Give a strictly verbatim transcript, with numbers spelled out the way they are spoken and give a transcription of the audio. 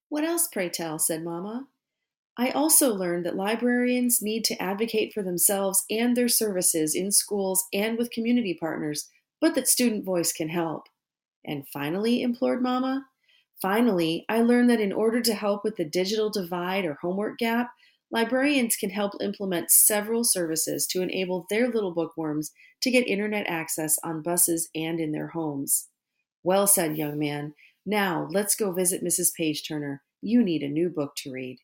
What else, pray tell? Said Mamma. I also learned that librarians need to advocate for themselves and their services in schools and with community partners, but that student voice can help. And finally, implored Mama, finally, I learned that in order to help with the digital divide or homework gap, librarians can help implement several services to enable their little bookworms to get internet access on buses and in their homes. Well said, young man. Now let's go visit Missus Page Turner. You need a new book to read.